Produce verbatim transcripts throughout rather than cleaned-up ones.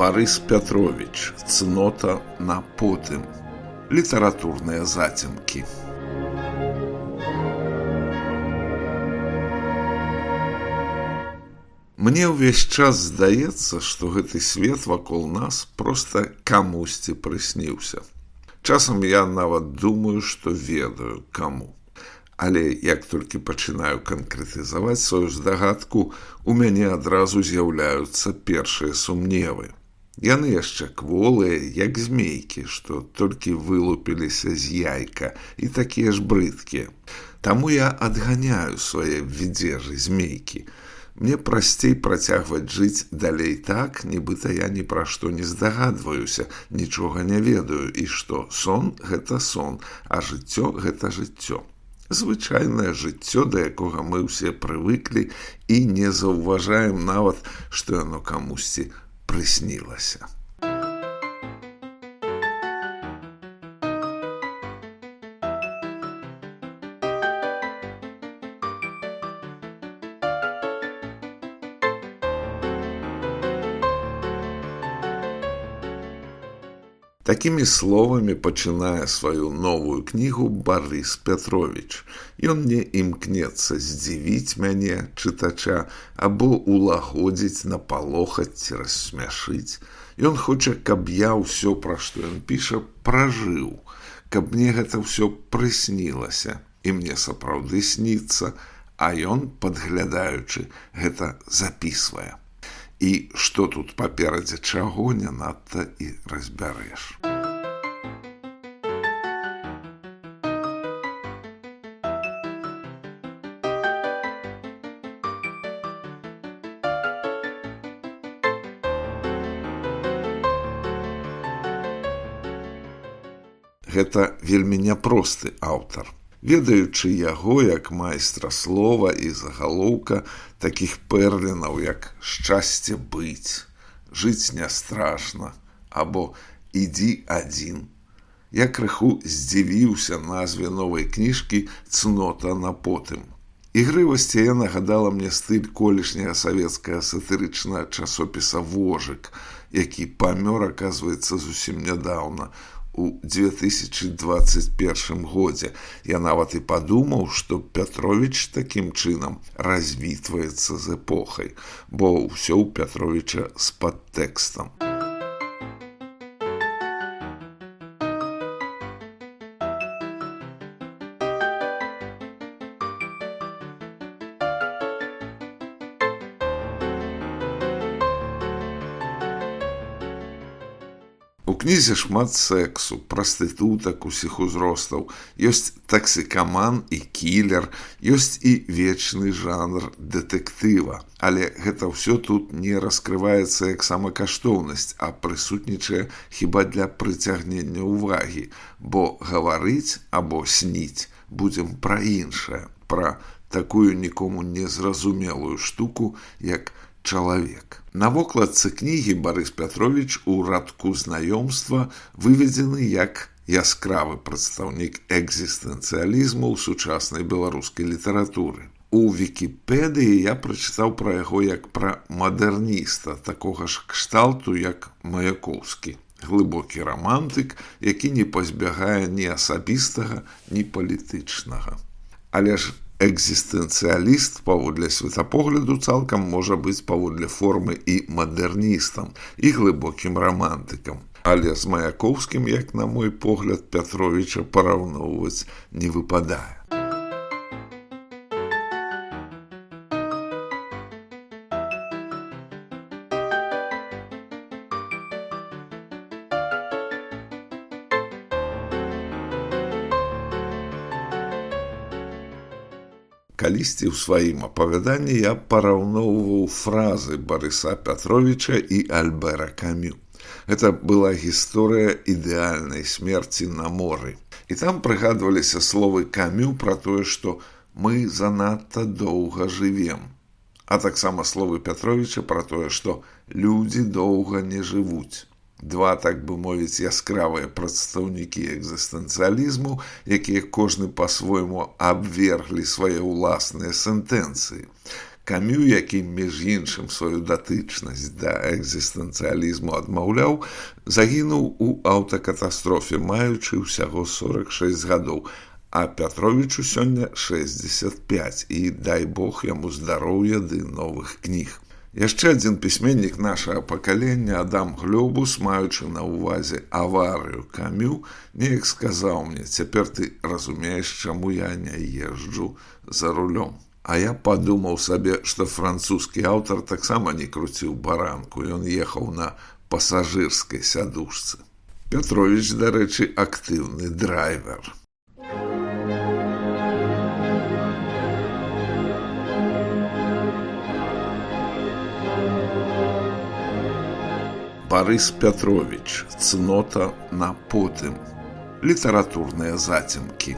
Барыс Пятрович. Цнота на потым. Літаратурныя зацемкі. Мне ўвесь час здаецца, што гэты свет вакол нас проста камусьці прысніўся. Часам я нават думаю, што ведаю каму. Але як толькі пачынаю канкрэтызаваць сваю здагадку, у мяне адразу з'яўляюцца першыя сумневы. Яны яшчэ кволыя, як змейкі, што толькі вылупіліся з яйка, і такія ж брыдкія. Таму я адганяю свае відзежы змейкі. Мне прасцей працягваць жыць далей так, нібыта я ні пра што не здагадваюся, нічога не ведаю, і што сон – гэта сон, а жыццё – гэта жыццё. Звычайнае жыццё, да якога мы ўсе прывыклі і не заўважаем нават, што яно камусьці прыснілася. Такімі словамі пачынае сваю новую кнігу Барыс Пятрович. Ён не імкнецца здзівіць мяне, чытача, або улагодзіць, напалохаць ці рассмяшыць. Ён хоча, каб я ўсё, пра што ён піша, пражыў, каб мне гэта ўсё прыснілася, і мне сапраўды сніцца, а ён, падглядаючы, гэта запісвае. І што тут паперадзе чаго, не надта і разбярэш. Гэта вельмі няпросты аўтар. Ведаючы яго як майстра слова і загалоўка такіх пэрлінаў, як «Шчасце быць», «Жыць не страшна» або «Ідзі адзін», я крыху здзівіўся назве новай кніжкі «Цнота на потым». Ігрывасць яе нагадала мне стыль колішняга савецкага сатырычнага часопіса «Вожык», які памёр, аказваецца, зусім нядаўна, у дзве тысячы дваццаць першым годзе. Я нават і падумаў, што Пятрович такім чынам развітваецца з эпохай, бо ўсё ў Пятровича з падтэкстам. У кнізе шмат сексу, прастытутак усіх узростаў, ёсць таксікаман і кілер, ёсць і вечны жанр дэтэктыва, але гэта ўсё тут не раскрываецца як самакаштоўнасць, а прысутнічае хіба для прыцягнення ўвагі, бо гаварыць або сніць будзем пра іншае, пра такую нікому незразумелую штуку, як чалавек. На вокладцы кнігі Барыс Пятрович у радку знаёмства выведзены як яскравы прадстаўнік экзістэнцыялізму ў сучаснай беларускай літаратуры. У Вікіпедыі я прачытаў пра яго як пра мадэрніста, такога ж кшталту, як Маяковскі. Глыбокі рамантык, які не пазбягае ні асабістага, ні палітычнага. Але ж экзістэнцыяліст паводле светапогляду цалкам можа быць паводле формы і мадэрністам, і глыбокім рамантыкам. Але з Маяковскім, як на мой погляд, Пятровича параўноўваць не выпадае. Калісьці ў сваім апавяданні я параўноўваў фразы Барыса Пятровича і Альбера Камю. Гэта была гісторыя ідэальнай смерці на моры. І там прыгадваліся словы Камю пра тое, што мы занадта доўга жывем. А таксама словы Пятровича пра тое, што людзі доўга не жывуць. Два, так бы мовіць, яскравыя прадстаўнікі экзістэнцыялізму, якія кожны па-свойму абверглі свае ўласныя сентэнцыі. Камю, які, між іншым, сваю датычнасць да экзістэнцыялізму адмаўляў, загінуў у аўтакатастрофе, маючы ўсяго сорак шэсць гадоў, а Пятровічу сёння шэсцьдзесят пяць, і дай Бог яму здароўя ды новых кніг. Яшчэ адзін пісьменнік нашага пакалення, Адам Глёбус, маючы на ўвазе аварыю Камю, неяк сказаў мне: «Цяпер ты разумееш, чаму я не езджу за рулём». А я падумаў сабе, што французскі аўтар таксама не круціў баранку, ён ехаў на пасажырскай сядушцы. Пятровіч, дарэчы, актыўны драйвер. Барыс Пятровіч. Цнота на потым. Літаратурныя зацемкі.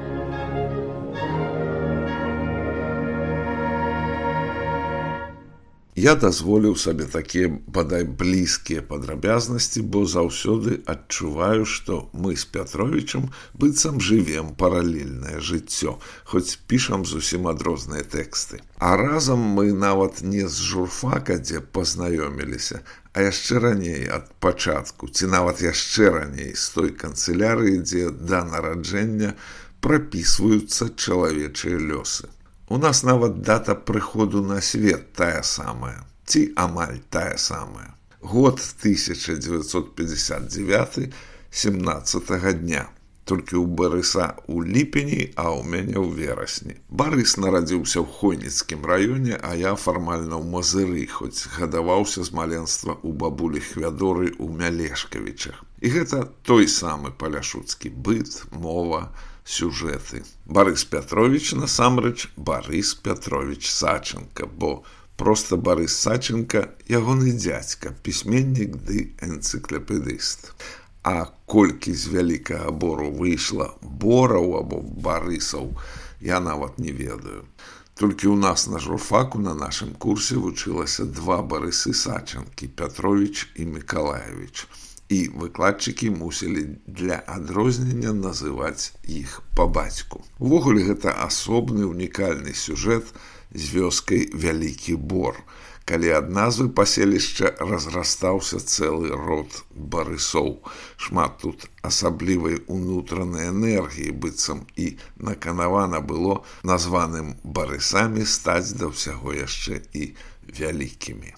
Я дазволіў сабе такія, бадай, блізкія падрабязнасці, бо заўсёды адчуваю, што мы з Пятровічам быццам жывем паралельнае жыццё, хоць пішам зусім адрозныя тэксты. А разам мы нават не з журфака, дзе пазнаёміліся, а яшчэ раней ад пачатку, ці нават яшчэ раней з той канцылярыі, дзе да нараджэння прапісваюцца чалавечыя лёсы. У нас нават дата прыходу на свет тая самая, ці амаль тая самая. Год тысяча дзевяцьсот пятьдесят девяты, семнадцатага дня. Толькі ў Барыса ў ліпені, а ў мяне ў верасні. Барыс нарадзіўся ў Хойніцкім раёне, а я фармальна ў Мазыры, хоць гадаваўся з маленства ў бабулі Хвядоры ў Мялешкавічах. І гэта той самы паляшуцкі быт, мова, сюжэты. Барыс Пятровіч, насамрэч, Барыс Пятровіч Саченка, бо проста Барыс Саченка ягоны дзядзька, пісьменнік ды энцыклапедыст. А колькі з вялікага бору выйшла бораў або барысаў, я нават не ведаю. Толькі ў нас на журфаку на нашым курсе вучылася два Барысы Саченкі, Пятровіч і Мікалаевіч. І выкладчыкі мусілі для адрознення называць іх па бацьку. Увогуле гэта асобны унікальны сюжэт з вёскай Вялікі Бор, калі ад назвы паселішча разрастаўся цэлы род барысоў. Шмат тут асаблівай унутранай энергіі, быццам і наканавана было названым барысамі стаць да ўсяго яшчэ і вялікімі.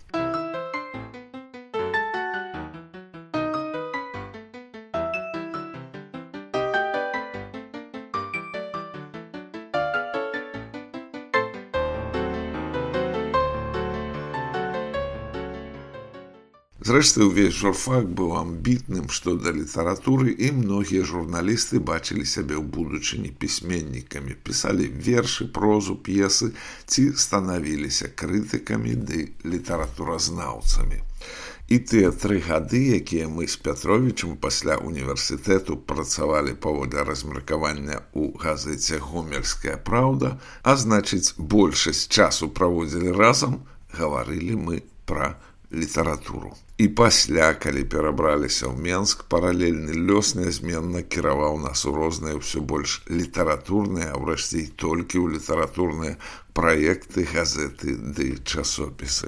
Зрэшты, увесь журфак быў амбітным што да літаратуры, і многія журналісты бачылі сябе ў будучыні пісьменнікамі, пісалі вершы, прозу, п'есы ці станавіліся крытыкамі ды літаратуразнаўцамі. І тыя тры гады, якія мы з Пятровічам пасля універсітэту працавалі паводле размеркавання ў газеце «Гомельская праўда», а значыць, большасць часу праводзілі разам, гаварылі мы пра літаратуру. І пасля, калі перабраліся ў Менск, паралельны лёс нязменна кіраваў нас у розныя ўсё больш літаратурныя, а ўрэшце і толькі ў літаратурныя праекты, газеты ды часопісы.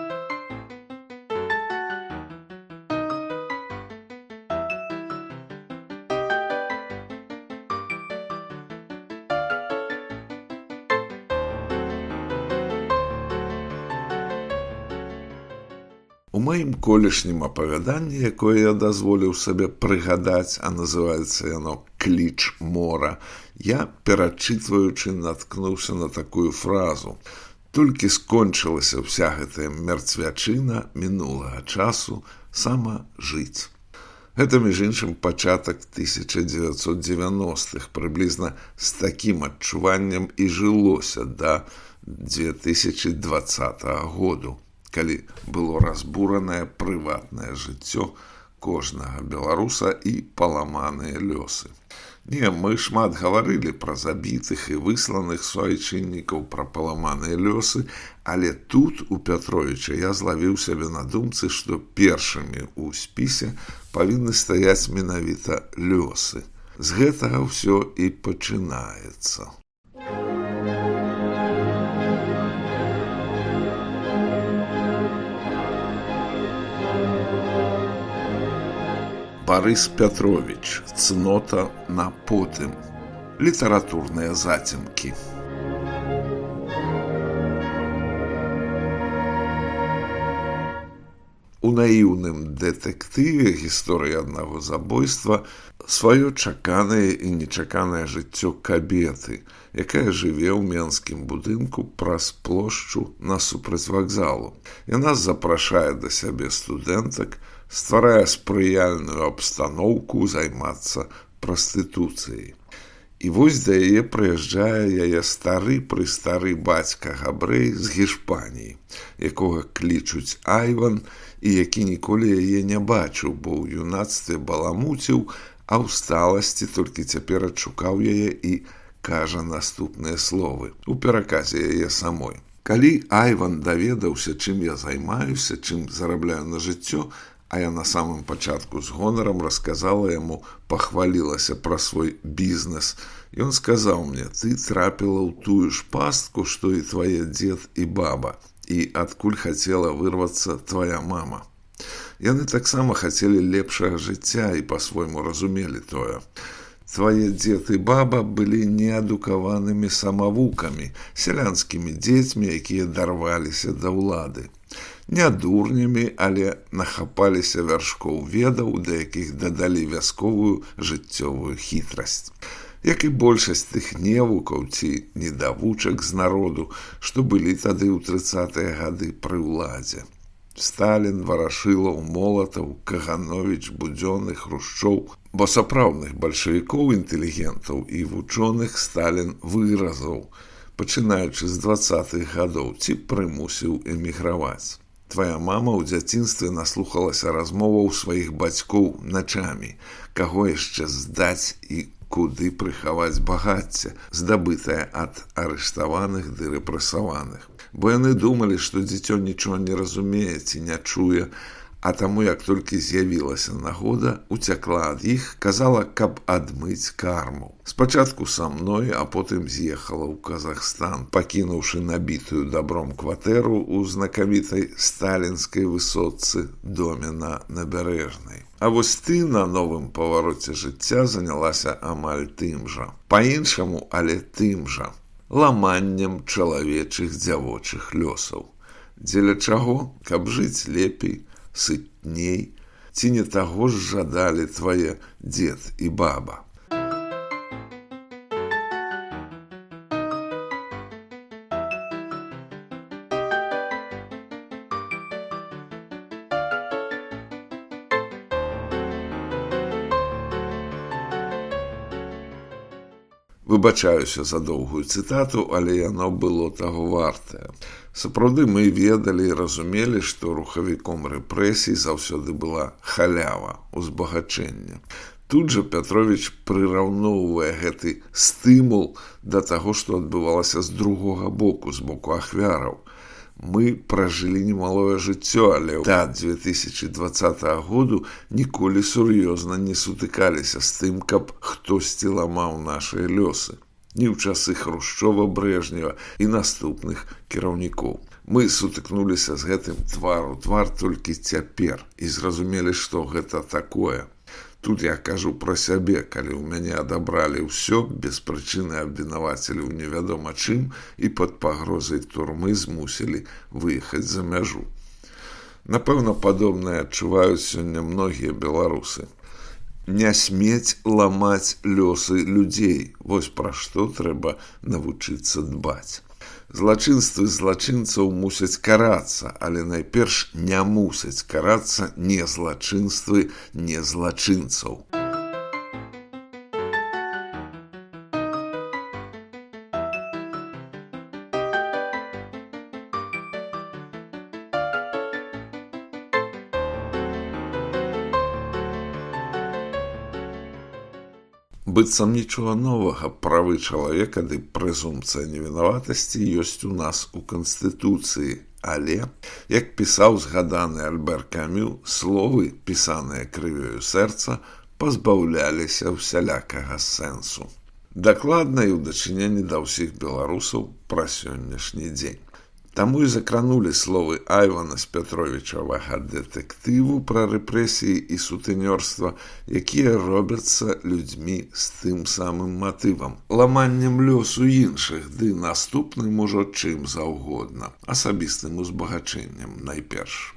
У маім колішнім апавяданні, якое я дазволіў сабе прыгадаць, а называецца яно «Кліч мора», я, перачытваючы, наткнуўся на такую фразу: «Толькі скончылася ўся гэтая мярцвячына мінулага часу, сама жыць». Гэта, між іншым, пачатак тысяча дзевяцьсот дзевяностых, прыблізна з такім адчуваннем і жылося да две тысячи двадцатага году, калі было разбуранае прыватнае жыццё кожнага беларуса і паламаныя лёсы. Не, мы шмат гаварылі пра забітых і высланых суайчыннікаў, пра паламаныя лёсы, але тут у Пятровіча я злавіў сябе на думцы, што першымі ў спісе павінны стаяць менавіта лёсы. З гэтага ўсё і пачынаецца. Барыс Пятрович. Цнота на потым. Літаратурныя зацемкі. У наіўным дэтэктыве гісторыі аднаго забойства сваё чаканае і нечаканае жыццё кабеты, якая жыве ў менскім будынку праз плошчу насупраць вакзалу. Яна запрашае да сябе студэнтак, стварае спрыяльную абстаноўку займацца прастытуцыяй. І вось да яе прыязджае яе стары-прыстары бацька габрэй з Гішпаніі, якога клічуць Айван, і які ніколі яе не бачыў, бо ў юнацтве баламуціў, а ў сталасці толькі цяпер адшукаў яе і кажа наступныя словы у пераказе яе самой. Калі Айван даведаўся, чым я займаюся, чым зарабляю на жыццё, а я на самым пачатку з гонарам расказала яму, пахвалілася пра свой бізнес. Ён сказаў мне: ты трапіла ў тую ж пастку, што і твае дзед і баба, і адкуль хацела вырвацца твая мама. Яны таксама хацелі лепшага жыцця і па-свойму разумелі тое. Твае дзед і баба былі неадукаванымі самавукамі, сялянскімі дзецьмі, якія дарваліся да ўлады. Не дурнямі, але нахапаліся вяршкоў ведаў, да якіх дадалі вясковую жыццёвую хітрасць. Як і большасць тых невукаў ці недавучак з народу, што былі тады ў трыццатыя гады пры ўладзе. Сталін, Варашылаў, Молатаў, Кагановіч, Будзённы, Хрушчоў, бо сапраўдных бальшавікоў, інтэлігентаў і вучоных Сталін выразаў, пачынаючы з дваццатых гадоў, ці прымусіў эміграваць. Твая мама ў дзяцінстве наслухалася размоваў сваіх бацькоў начамі, каго яшчэ здаць і куды прыхаваць багацце, здабытае ад арыштаваных ды рэпрэсаваных. Бо яны думалі, што дзіцё нічого не разумее ці не чуе, а таму, як толькі з'явілася нагода, уцякла ад іх, казала, каб адмыць карму. Спачатку са мной, а потым з'ехала ў Казахстан, пакінуўшы набітую дабром кватэру ў знакамітай сталінскай высотцы доме на Набярэжнай. А вось ты на новым павароце жыцця занялася амаль тым жа. Па-іншаму, але тым жа. Ламаннем чалавечых дзявочых лёсаў. Дзеля чаго? Каб жыць лепей, сытней, ці не таго ж жадалі твае дзед і баба. Выбачаюся за доўгую цытату, але яно было таго вартае. Сапраўды мы ведалі і разумелі, што рухавіком рэпрэсій заўсёды была халява, узбагачэнне. Тут жа Пятрович прыраўноўвае гэты стымул да таго, што адбывалася з другога боку, з боку ахвяраў. Мы пражылі немалое жыццё, але да дзве тысячы дваццатага году ніколі сур'ёзна не сутыкаліся з тым, каб хтосьці ламаў нашыя лёсы. Ні ў часы Хрушчова, Брэжнева і наступных кіраўнікоў. Мы сутыкнуліся з гэтым твар у твар толькі цяпер і зразумелі, што гэта такое. Тут я кажу пра сябе, калі ў мяне адабралі ўсё, без прычыны абвінавацілі ў невядома чым і пад пагрозай турмы змусілі выехаць за мяжу. Напэўна, падобнае адчуваюць сёння многія беларусы. Не смець ламаць лёсы людзей. Вось пра што трэба навучыцца дбаць. Злачынствы злачынцаў мусяць карацца, але найперш не мусяць карацца не злачынствы не злачынцаў. Быццам нічога новага, правы чалавека ды прэзумпцыя невінаватасці ёсць у нас у Канстытуцыі, але, як пісаў згаданы Альбер Камю, словы, пісаныя крывёю сэрца, пазбаўляліся ўсялякага сэнсу. Дакладна і ў дачыненні да ўсіх беларусаў пра сённяшні дзень. Таму і закранулі словы Айвана з Пятровічавага дэтэктыву пра рэпрэсіі і сутэнёрства, якія робяцца людзьмі з тым самым матывам, ламаннем лёсу іншых, ды наступным ужо чым заўгодна, асабістым узбагачэннем найперш.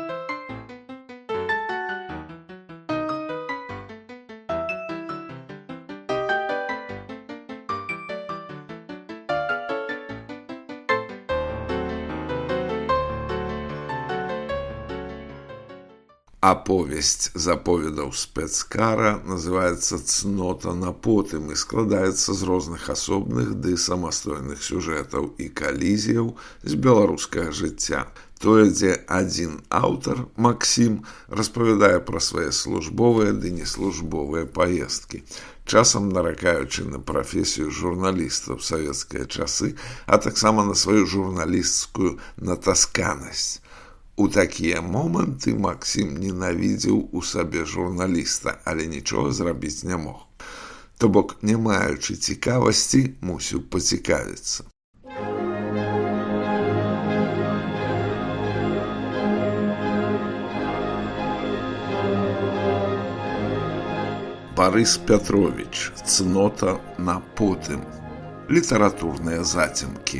Аповесць з аповедаў спецкара называецца «Цнота на потым» і складаецца з розных асобных ды самастойных сюжэтаў і калізіяў з беларускага жыцця. Тое, дзе адзін аўтар, Максім, распавядае пра свае службовыя ды неслужбовыя паездкі, часам наракаючы на прафесію журналіста ў савецкія часы, а таксама на сваю журналісцкую натасканасць. У такія моманты Максім ненавідзеў у сабе журналіста, але нічога зрабіць не мог. То бок, не маючы цікавасці, мусіў пацікавіцца. Барыс Пятровіч. Цнота на потым. Літаратурныя зацемкі.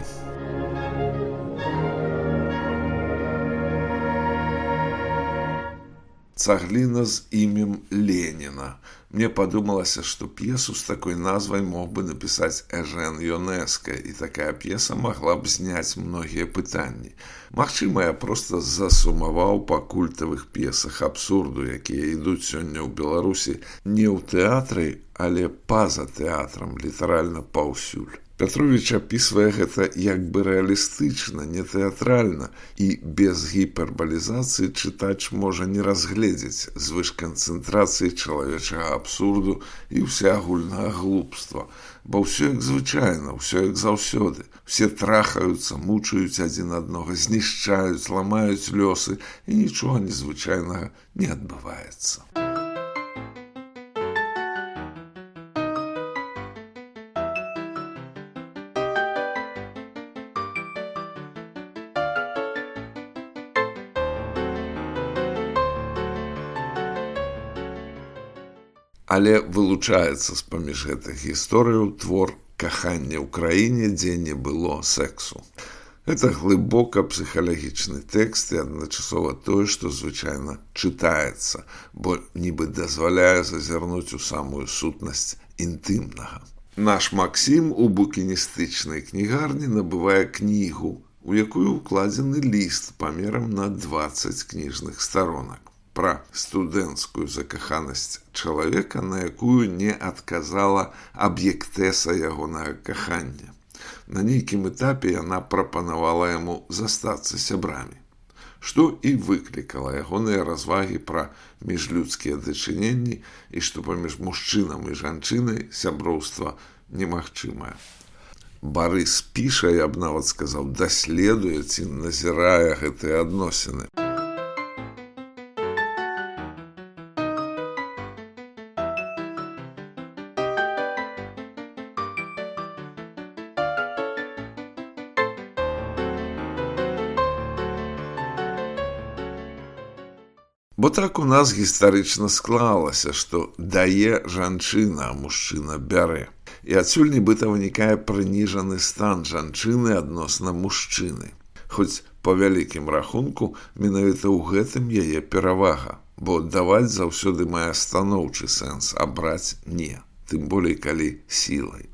Цагліна з імем Леніна. Мне падумалася, што п'есу з такой назвай мог бы напісаць Эжен Йонэска, і такая п'еса магла б зняць многія пытанні. Магчыма, я проста засумаваў па культавых п'есах абсурду, якія ідуць сёння ў Беларусі не ў тэатры, але па-за тэатрам, літаральна паўсюль. Пятровіч апісвае гэта як бы рэалістычна, не тэатральна, і без гіпербалізацыі чытач можа не разгледзець звышканцэнтрацыі чалавечага абсурду і ўсеагульнага глупства. Бо ўсё як звычайна, ўсё як заўсёды. Усе трахаюцца, мучаюць адзін аднога, знішчаюць, ламаюць лёсы, і нічога незвычайнага не адбываецца. Але вылучаецца з-паміж гэтых гісторыяў твор «Каханне ў краіне, дзе не было сексу». Гэта глыбока псіхалагічны тэкст і адначасова тое, што звычайна чытаецца, бо нібы дазваляе зазірнуць у самую сутнасць інтымнага. Наш Максім у букіністычнай кнігарні набывае кнігу, у якую ўкладзены ліст памерам на дваццаць кніжных старонак. Пра студэнцкую закаханасць чалавека, на якую не адказала аб'ектэса ягонага кахання. На нейкім этапе яна прапанавала яму застацца сябрамі, што і выклікала ягоныя развагі пра міжлюдскія дачыненні і што паміж мужчынам і жанчынай сяброўства немагчымае. Барыс піша, я б нават сказаў, даследуе ці назірае гэтыя адносіны. Бо так у нас гістарычна склалася, што дае жанчына, а мужчына бярэ. І адсюль нібыта вынікае прыніжаны стан жанчыны адносна мужчыны. Хоць па вялікім рахунку менавіта ў гэтым яе перавага, бо даваць заўсёды мае станоўчы сэнс, а браць не, тым болей калі сілай.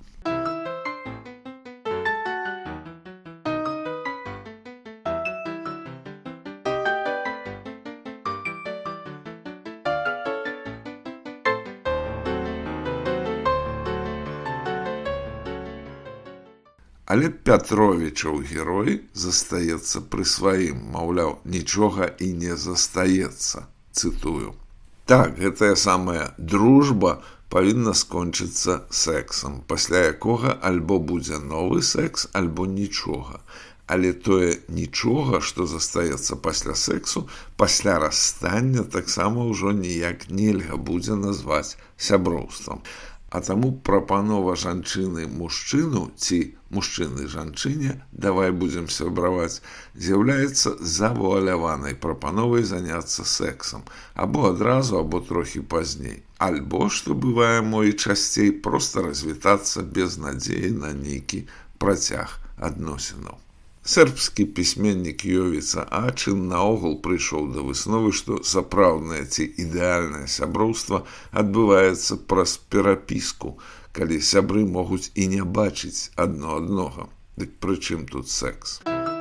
Але Пятровічаў герой застаецца пры сваім, маўляў, нічога і не застаецца, цытую. Так, гэтая самая дружба павінна скончыцца сексам, пасля якога альбо будзе новы секс, альбо нічога. Але тое нічога, што застаецца пасля сексу, пасля расстання таксама ўжо ніяк нельга будзе назваць сяброўствам. А таму прапанова жанчыны мужчыну ці мужчыны жанчыне «давай будзем сябраваць» з'яўляецца завуаляванай прапановай заняцца сексам або адразу, або трохі пазней. Альбо, што бывае мо і часцей, проста развітацца без надзеі на нейкі працяг адносінаў. Сербскі пісьменнік Йовіца Ачын наогул прыйшоў да высновы, што сапраўднае ці ідэальнае сяброўства адбываецца праз перапіску, калі сябры могуць і не бачыць адно аднога. Дык пры чым тут секс?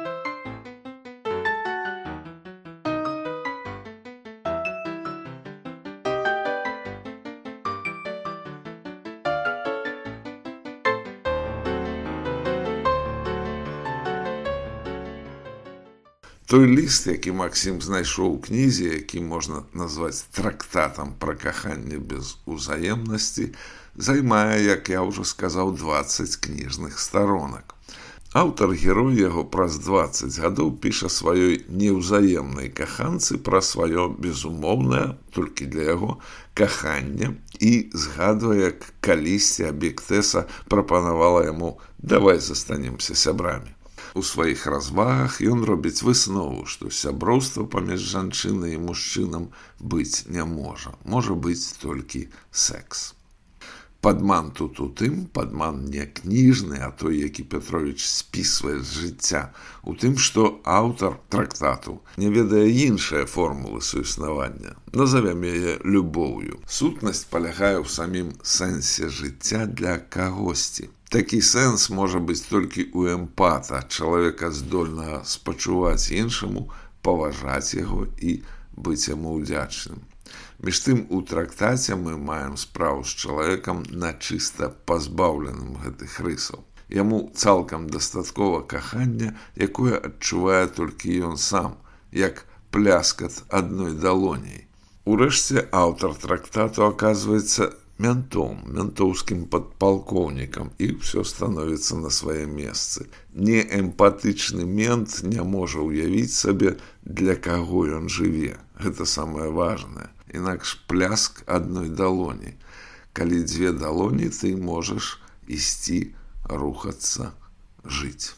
Той ліст, які Максім знайшоў у кнізе, які можна назваць трактатам пра каханне без узаемнасці, займае, як я ўжо сказаў, дваццаць кніжных старонак. Аўтар-герой яго праз дваццаць гадоў піша сваёй неўзаемнай каханцы пра сваё безумоўнае, толькі для яго, каханне і згадвае, як калісьці аб'ектеса прапанавала яму «давай застанемся сябрамі». У сваіх развагах ён робіць выснову, што сяброўства паміж жанчынай і мужчынам быць не можа. Можа быць толькі секс. Падман тут у тым, падман не кніжны, а той, які Петровіч спісвае з жыцця, у тым, што аўтар трактату не ведае іншыя формулы суіснавання. Назовем яе любоўю. Сутнасць палягае ў самім сэнсе жыцця для кагосьці. Такі сэнс можа быць толькі ў эмпата, чалавека здольнага спачуваць іншаму, паважаць яго і быць яму ўдзячным. Між тым, у трактаце мы маем справу з чалавекам начыста пазбаўленым гэтых рысаў. Яму цалкам дастаткова кахання, якое адчувае толькі ён сам, як пляскат адной далоняй. Урэшце, аўтар трактату аказваецца ментом, ментоўскім падпалкоўнікам, і ўсё становіцца на свае месцы. Неэмпатычны мент не можа ўявіць сабе, для каго ён жыве. Гэта самае важнае. Інакш пляск адной далоні. Калі дзве далоні, ты можаш ісці, рухацца, жыць.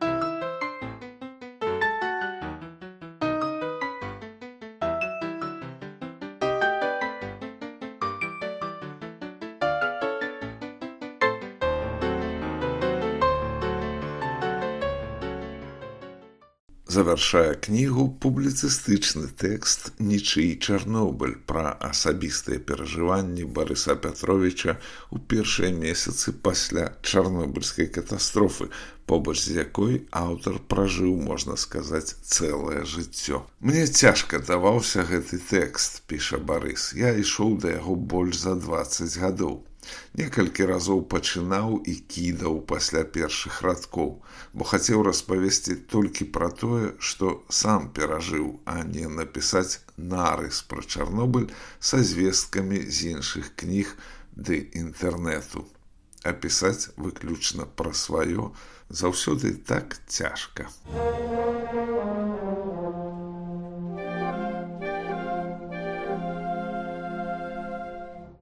Завяршае кнігу публіцыстычны тэкст «Нічый Чарнобыль» пра асабістыя перажыванні Барыса Пятровіча ў першыя месяцы пасля чарнобыльскай катастрофы, побач з якой аўтар пражыў, можна сказаць, цэлае жыццё. «Мне цяжка даваўся гэты тэкст», піша Барыс. «Я ішоў да яго больш за дваццаць гадоў. Некалькі разоў пачынаў і кідаў пасля першых радкоў, бо хацеў распавесці толькі пра тое, што сам перажыў, а не напісаць нарыс пра Чарнобыль са звесткамі з іншых кніг ды інтэрнэту. А пісаць выключна пра сваё заўсёды так цяжка».